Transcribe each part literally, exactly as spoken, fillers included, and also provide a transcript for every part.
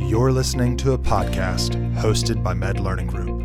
You're listening to a podcast hosted by Med Learning Group.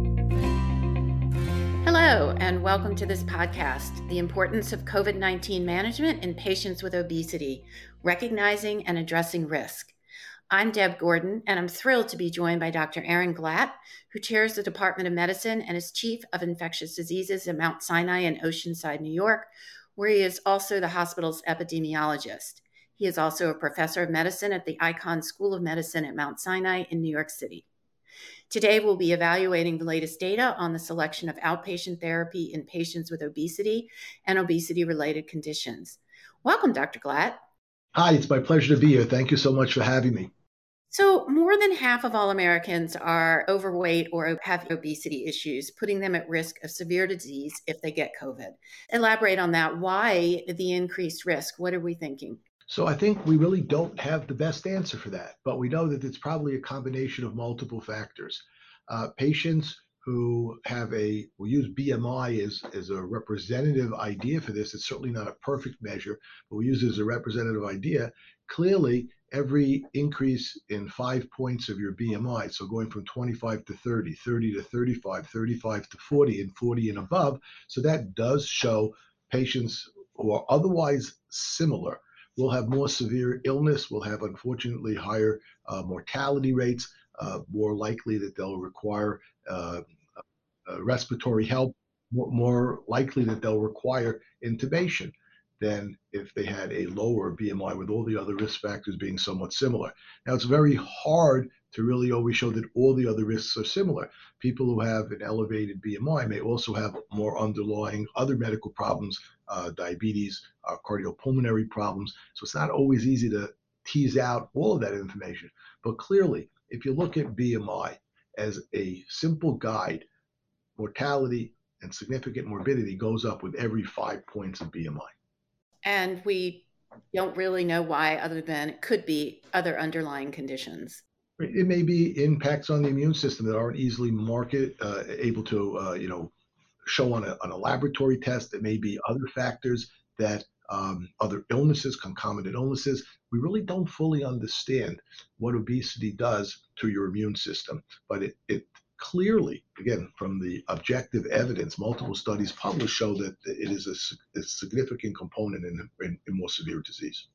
Hello, and welcome to this podcast, The Importance of COVID nineteen Management in Patients with Obesity, Recognizing and Addressing Risk. I'm Deb Gordon, and I'm thrilled to be joined by Doctor Aaron Glatt, who chairs the Department of Medicine and is Chief of Infectious Diseases at Mount Sinai in Oceanside, New York, where he is also the hospital's epidemiologist. He is also a professor of medicine at the Icahn School of Medicine at Mount Sinai in New York City. Today, we'll be evaluating the latest data on the selection of outpatient therapy in patients with obesity and obesity-related conditions. Welcome, Doctor Glatt. Hi, it's my pleasure to be here. Thank you so much for having me. So more than half of all Americans are overweight or have obesity issues, putting them at risk of severe disease if they get COVID. Elaborate on that. Why the increased risk? What are we thinking? So I think we really don't have the best answer for that, but we know that it's probably a combination of multiple factors. Uh, patients who have a, we'll use B M I as, as a representative idea for this. It's certainly not a perfect measure, but we use it as a representative idea. Clearly, every increase in five points of your B M I, so going from twenty-five to thirty, thirty to thirty-five, thirty-five to forty, and forty and above, so that does show patients who are otherwise similar will have more severe illness, will have unfortunately higher uh, mortality rates, uh, more likely that they'll require uh, uh, respiratory help, more, more likely that they'll require intubation than if they had a lower B M I with all the other risk factors being somewhat similar. Now, it's very hard to really always show that all the other risks are similar. People who have an elevated B M I may also have more underlying other medical problems, uh, diabetes, uh, cardiopulmonary problems. So it's not always easy to tease out all of that information. But clearly, if you look at B M I as a simple guide, mortality and significant morbidity goes up with every five points of B M I. And we don't really know why, other than it could be other underlying conditions. It may be impacts on the immune system that aren't easily market uh, able to, uh, you know, show on a, on a laboratory test. It may be other factors that um, other illnesses, concomitant illnesses. We really don't fully understand what obesity does to your immune system, but it, it clearly, again, from the objective evidence, multiple studies published show that it is a, a significant component in, in, in more severe disease.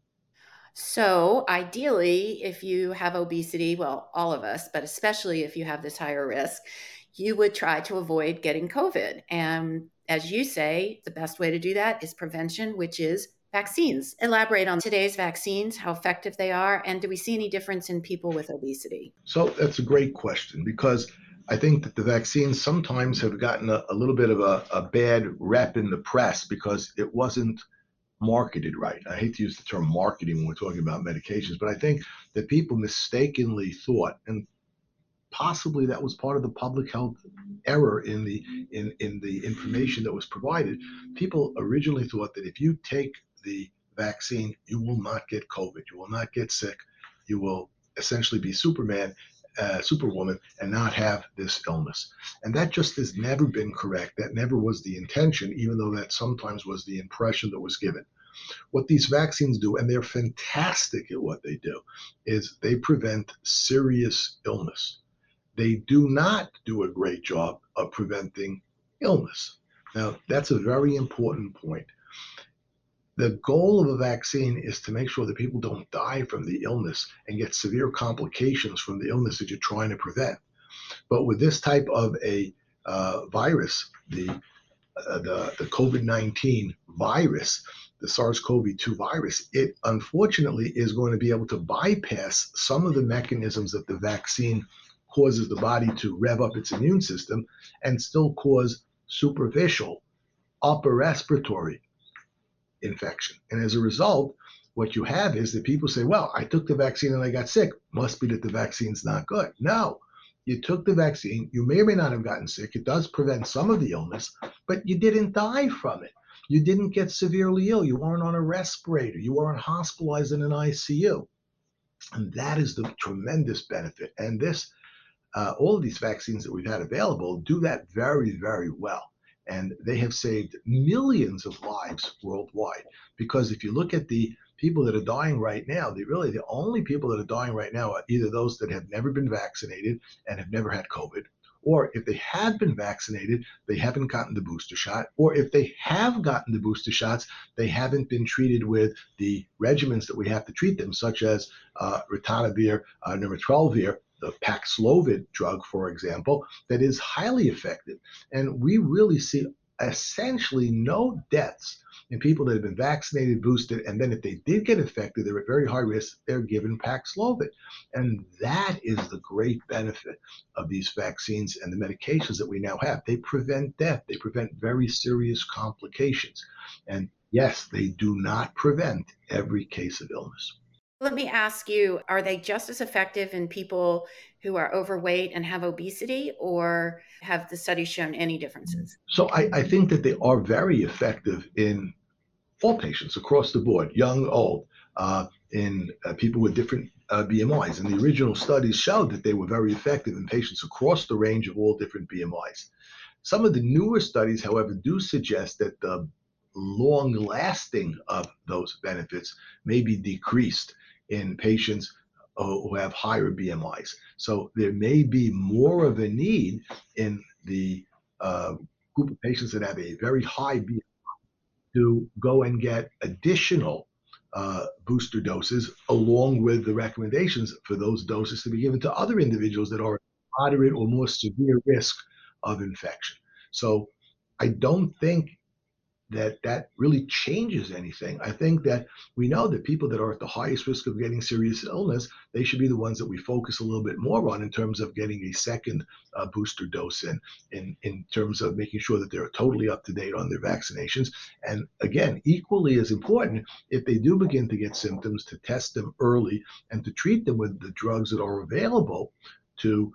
So ideally, if you have obesity, well, all of us, but especially if you have this higher risk, you would try to avoid getting COVID. And as you say, the best way to do that is prevention, which is vaccines. Elaborate on today's vaccines, how effective they are, and do we see any difference in people with obesity? So that's a great question, because I think that the vaccines sometimes have gotten a, a little bit of a, a bad rep in the press because it wasn't marketed right. I hate to use the term marketing when we're talking about medications, but I think that people mistakenly thought, and possibly that was part of the public health error in the in, in the information that was provided. People originally thought that if you take the vaccine, you will not get COVID, you will not get sick, you will essentially be Superman, uh, Superwoman, and not have this illness. And that just has never been correct. That never was the intention, even though that sometimes was the impression that was given. What these vaccines do, and they're fantastic at what they do, is they prevent serious illness. They do not do a great job of preventing illness. Now, that's a very important point. The goal of a vaccine is to make sure that people don't die from the illness and get severe complications from the illness that you're trying to prevent. But with this type of a uh, virus, the, uh, the, the COVID nineteen virus, the SARS-C o V two virus, it unfortunately is going to be able to bypass some of the mechanisms that the vaccine causes the body to rev up its immune system and still cause superficial upper respiratory infection. And as a result, what you have is that people say, well, I took the vaccine and I got sick. Must be that the vaccine's not good. No, you took the vaccine. You may or may not have gotten sick. It does prevent some of the illness, but you didn't die from it. You didn't get severely ill. You weren't on a respirator. You weren't hospitalized in an I C U. And that is the tremendous benefit. And this, uh, all of these vaccines that we've had available do that very, very well. And they have saved millions of lives worldwide. Because if you look at the people that are dying right now, they really, the only people that are dying right now are either those that have never been vaccinated and have never had COVID, or if they had been vaccinated, they haven't gotten the booster shot, or if they have gotten the booster shots, they haven't been treated with the regimens that we have to treat them, such as uh, ritonavir, uh, nirmatrelvir, the Paxlovid drug, for example, that is highly effective. And we really see essentially no deaths in people that have been vaccinated, boosted, and then if they did get infected, they're at very high risk, they're given Paxlovid. And that is the great benefit of these vaccines and the medications that we now have. They prevent death. They prevent very serious complications. And yes, they do not prevent every case of illness. Let me ask you, are they just as effective in people who are overweight and have obesity, or have the studies shown any differences? So I, I think that they are very effective in all patients across the board, young, old, uh, in uh, people with different uh, B M Is. And the original studies showed that they were very effective in patients across the range of all different B M Is. Some of the newer studies, however, do suggest that the long lasting of those benefits may be decreased in patients uh, who have higher B M Is. So there may be more of a need in the uh, group of patients that have a very high B M I to go and get additional uh, booster doses along with the recommendations for those doses to be given to other individuals that are at moderate or more severe risk of infection. So I don't think that that really changes anything. I think that we know that people that are at the highest risk of getting serious illness, they should be the ones that we focus a little bit more on in terms of getting a second uh, booster dose in, in, in terms of making sure that they're totally up to date on their vaccinations. And again, equally as important, if they do begin to get symptoms, to test them early and to treat them with the drugs that are available to,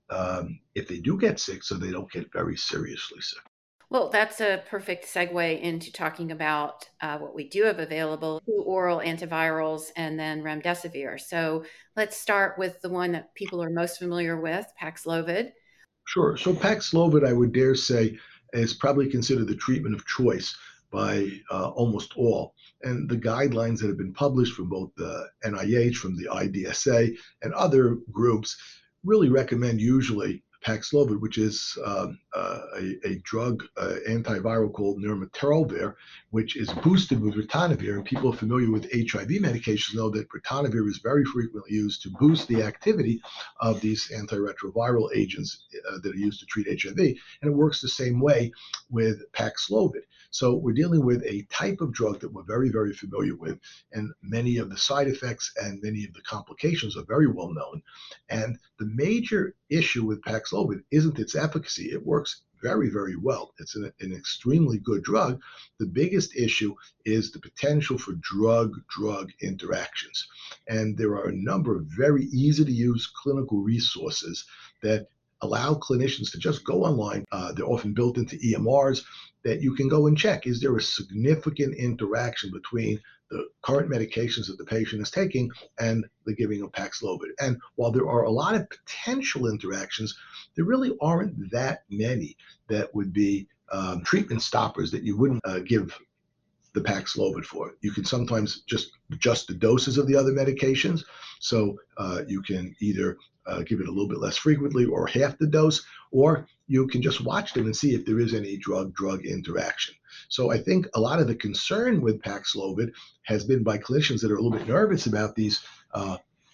um, if they do get sick, so they don't get very seriously sick. Well, that's a perfect segue into talking about uh, what we do have available, two oral antivirals and then remdesivir. So let's start with the one that people are most familiar with, Paxlovid. Sure. So Paxlovid, I would dare say, is probably considered the treatment of choice by uh, almost all. And the guidelines that have been published from both the N I H, from the I D S A, and other groups really recommend usually Paxlovid, which is um, uh, a, a drug uh, antiviral called nirmatrelvir, which is boosted with ritonavir. And people familiar with H I V medications know that ritonavir is very frequently used to boost the activity of these antiretroviral agents uh, that are used to treat H I V. And it works the same way with Paxlovid. So we're dealing with a type of drug that we're very, very familiar with, and many of the side effects and many of the complications are very well known. And the major issue with Paxlovid isn't its efficacy. It works very, very well. It's an, an extremely good drug. The biggest issue is the potential for drug-drug interactions. And there are a number of very easy to use clinical resources that allow clinicians to just go online. Uh, they're often built into E M Rs that you can go and check. Is there a significant interaction between the current medications that the patient is taking and the giving of Paxlovid? And while there are a lot of potential interactions, there really aren't that many that would be um, treatment stoppers that you wouldn't uh, give the Paxlovid for. You can sometimes just adjust the doses of the other medications. So uh, you can either uh, give it a little bit less frequently or half the dose, or you can just watch them and see if there is any drug-drug interaction. So I think a lot of the concern with Paxlovid has been by clinicians that are a little bit nervous about these uh,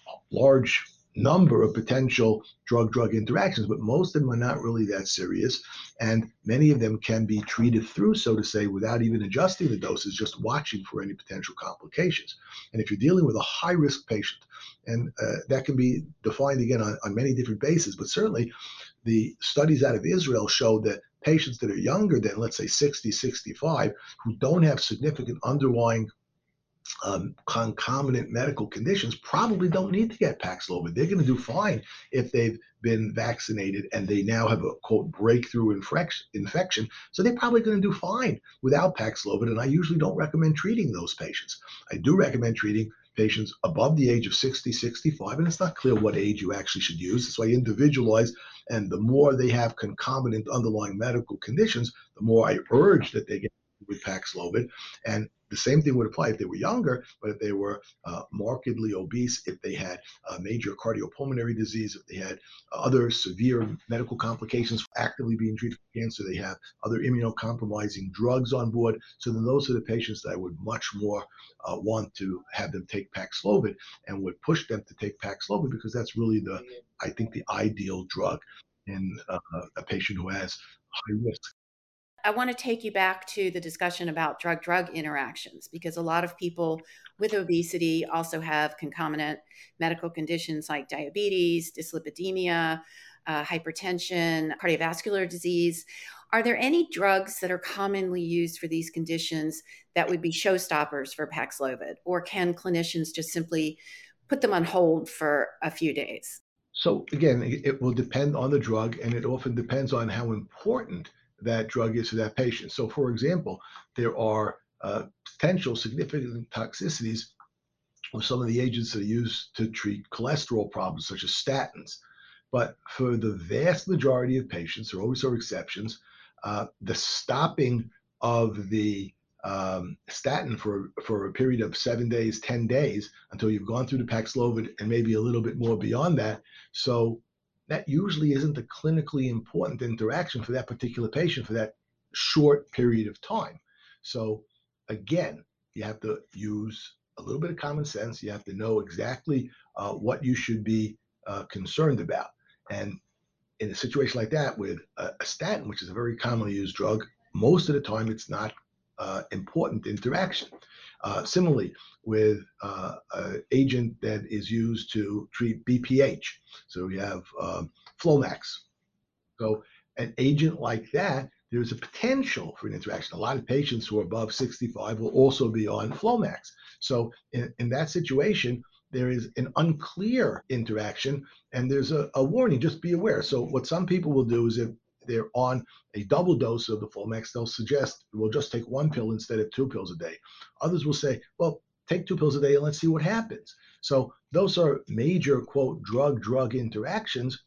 large number of potential drug-drug interactions, but most of them are not really that serious. And many of them can be treated through, so to say, without even adjusting the doses, just watching for any potential complications. And if you're dealing with a high-risk patient, and uh, that can be defined again on, on many different bases, but certainly the studies out of Israel show that patients that are younger than, let's say, sixty, sixty-five, who don't have significant underlying Um, concomitant medical conditions probably don't need to get Paxlovid. They're going to do fine if they've been vaccinated and they now have a quote breakthrough infection. infection. So they're probably going to do fine without Paxlovid. And I usually don't recommend treating those patients. I do recommend treating patients above the age of sixty, sixty-five, and it's not clear what age you actually should use. That's why I individualize, and the more they have concomitant underlying medical conditions, the more I urge that they get with Paxlovid. And the same thing would apply if they were younger, but if they were uh, markedly obese, if they had uh, major cardiopulmonary disease, if they had other severe medical complications actively being treated for cancer, they have other immunocompromising drugs on board. So then those are the patients that I would much more uh, want to have them take Paxlovid, and would push them to take Paxlovid because that's really the, I think, the ideal drug in uh, a patient who has high risk. I want to take you back to the discussion about drug-drug interactions, because a lot of people with obesity also have concomitant medical conditions like diabetes, dyslipidemia, uh, hypertension, cardiovascular disease. Are there any drugs that are commonly used for these conditions that would be showstoppers for Paxlovid, or can clinicians just simply put them on hold for a few days? So again, it will depend on the drug, and it often depends on how important that drug is to that patient. So, for example, there are uh, potential significant toxicities of some of the agents that are used to treat cholesterol problems, such as statins. But for the vast majority of patients, there always are exceptions, uh, the stopping of the um, statin for, for a period of seven days, ten days, until you've gone through the Paxlovid and maybe a little bit more beyond that. So that usually isn't a clinically important interaction for that particular patient for that short period of time. So again, you have to use a little bit of common sense. You have to know exactly uh, what you should be uh, concerned about. And in a situation like that with a, a statin, which is a very commonly used drug, most of the time it's not uh, important interaction. Uh, similarly, with uh, an agent that is used to treat B P H, so we have um, Flomax. So an agent like that, there's a potential for an interaction. A lot of patients who are above sixty-five will also be on Flomax. So in, in that situation, there is an unclear interaction, and there's a, a warning, just be aware. So what some people will do is if they're on a double dose of the Flomax, they'll suggest, we'll just take one pill instead of two pills a day. Others will say, well, take two pills a day and let's see what happens. So those are major, quote, drug-drug interactions,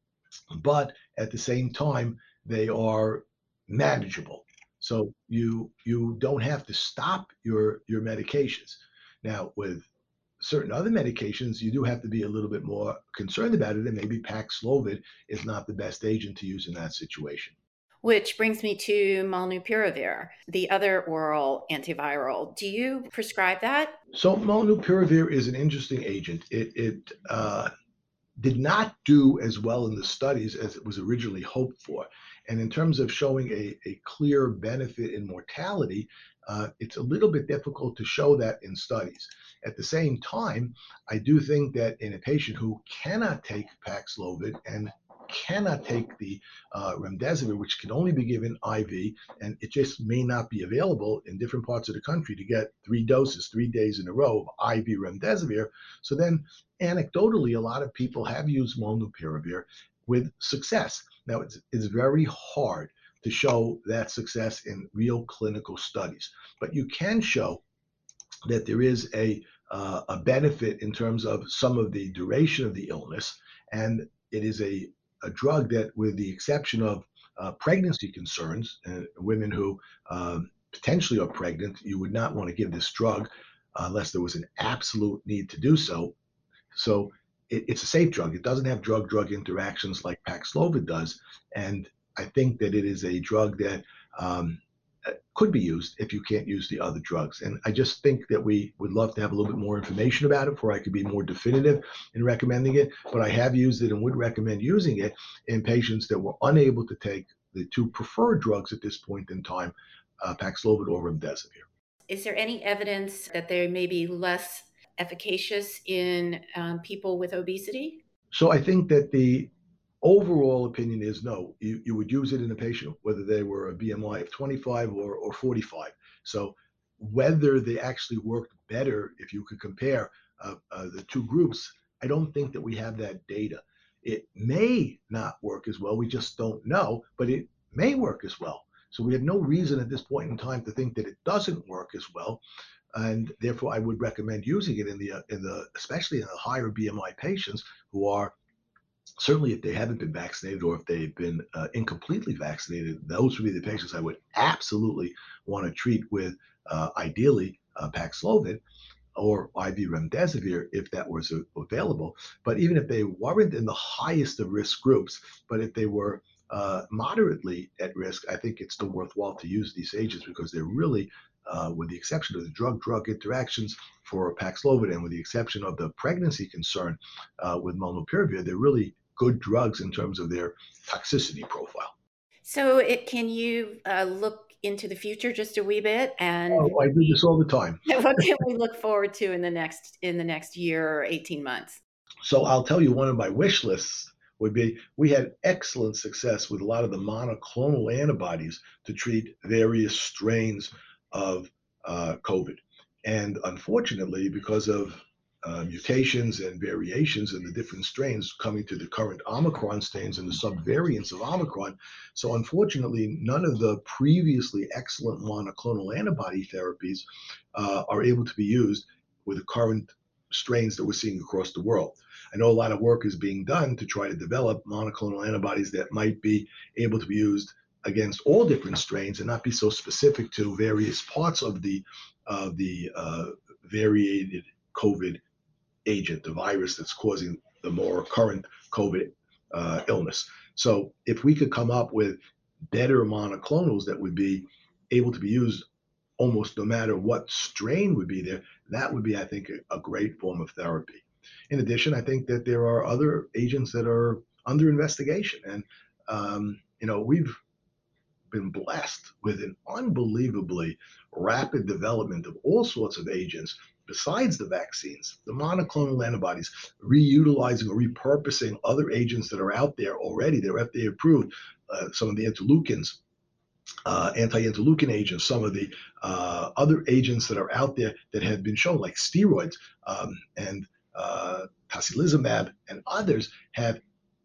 but at the same time, they are manageable. So you you don't have to stop your your medications. Now, with certain other medications, you do have to be a little bit more concerned about it, and maybe Paxlovid is not the best agent to use in that situation. Which brings me to molnupiravir, the other oral antiviral. Do you prescribe that? So molnupiravir is an interesting agent. It it uh, did not do as well in the studies as it was originally hoped for. And in terms of showing a, a clear benefit in mortality, uh, it's a little bit difficult to show that in studies. At the same time, I do think that in a patient who cannot take Paxlovid and cannot take the uh, remdesivir, which can only be given I V, and it just may not be available in different parts of the country to get three doses, three days in a row of I V remdesivir. So then anecdotally, a lot of people have used molnupiravir with success. Now, it's, it's very hard to show that success in real clinical studies, but you can show that there is a, uh, a benefit in terms of some of the duration of the illness, and it is a, a drug that, with the exception of uh, pregnancy concerns, uh, women who um, potentially are pregnant, you would not want to give this drug uh, unless there was an absolute need to do so. So it, it's a safe drug. It doesn't have drug-drug interactions like Paxlovid does. And I think that it is a drug that um, could be used if you can't use the other drugs. And I just think that we would love to have a little bit more information about it before I could be more definitive in recommending it. But I have used it and would recommend using it in patients that were unable to take the two preferred drugs at this point in time, uh, Paxlovid or remdesivir. Is there any evidence that they may be less efficacious in um, people with obesity? So I think that the overall opinion is no, you, you would use it in a patient, whether they were a B M I of twenty-five or, or forty-five. So whether they actually worked better, if you could compare uh, uh, the two groups, I don't think that we have that data. It may not work as well. We just don't know, but it may work as well. So we have no reason at this point in time to think that it doesn't work as well. And therefore, I would recommend using it in the, in the, especially in the higher B M I patients who are Certainly, if they haven't been vaccinated or if they've been uh, incompletely vaccinated, those would be the patients I would absolutely want to treat with, uh, ideally, uh, Paxlovid or I V remdesivir if that was a- available. But even if they weren't in the highest of risk groups, but if they were uh, moderately at risk, I think it's still worthwhile to use these agents because they're really, uh, with the exception of the drug-drug interactions for Paxlovid and with the exception of the pregnancy concern uh, with molnupiravir, they're really good drugs in terms of their toxicity profile. So, it, can you uh, look into the future just a wee bit, and Oh, I do this all the time. what can we look forward to in the next in the next year or eighteen months? So I'll tell you one of my wish lists would be we had excellent success with a lot of the monoclonal antibodies to treat various strains of uh, COVID. And unfortunately, because of uh, mutations and variations in the different strains coming to the current Omicron strains and the subvariants of Omicron, so unfortunately, none of the previously excellent monoclonal antibody therapies uh, are able to be used with the current strains that we're seeing across the world. I know a lot of work is being done to try to develop monoclonal antibodies that might be able to be used against all different strains and not be so specific to various parts of the of the uh, variated COVID agent, the virus that's causing the more current COVID uh, illness. So if we could come up with better monoclonals that would be able to be used almost no matter what strain would be there, that would be, I think, a, a great form of therapy. In addition, I think that there are other agents that are under investigation. And, um, you know, we've been blessed with an unbelievably rapid development of all sorts of agents besides the vaccines, the monoclonal antibodies, reutilizing or repurposing other agents that are out there already. They're F D A approved, uh, some of the interleukins, uh, anti-interleukin agents, some of the uh, other agents that are out there that have been shown, like steroids um, and uh, tocilizumab and others, have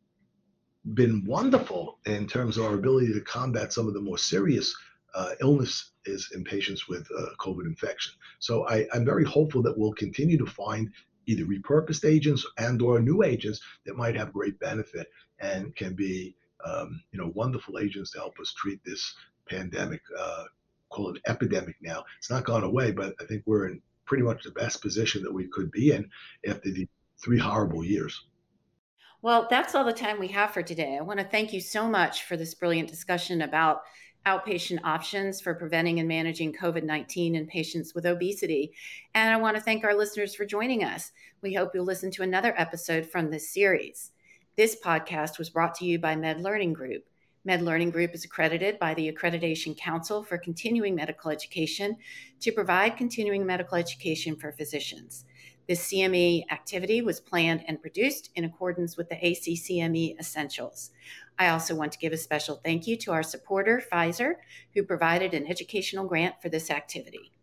been wonderful in terms of our ability to combat some of the more serious uh, illnesses in patients with uh, COVID infection. So I, I'm very hopeful that we'll continue to find either repurposed agents and or new agents that might have great benefit and can be, um, you know, wonderful agents to help us treat this pandemic. Uh, call it epidemic now. It's not gone away, but I think we're in pretty much the best position that we could be in after the three horrible years. Well, that's all the time we have for today. I want to thank you so much for this brilliant discussion about outpatient options for preventing and managing COVID nineteen in patients with obesity. And I want to thank our listeners for joining us. We hope you'll listen to another episode from this series. This podcast was brought to you by Med Learning Group. Med Learning Group is accredited by the Accreditation Council for Continuing Medical Education to provide continuing medical education for physicians. This C M E activity was planned and produced in accordance with the A C C M E Essentials. I also want to give a special thank you to our supporter, Pfizer, who provided an educational grant for this activity.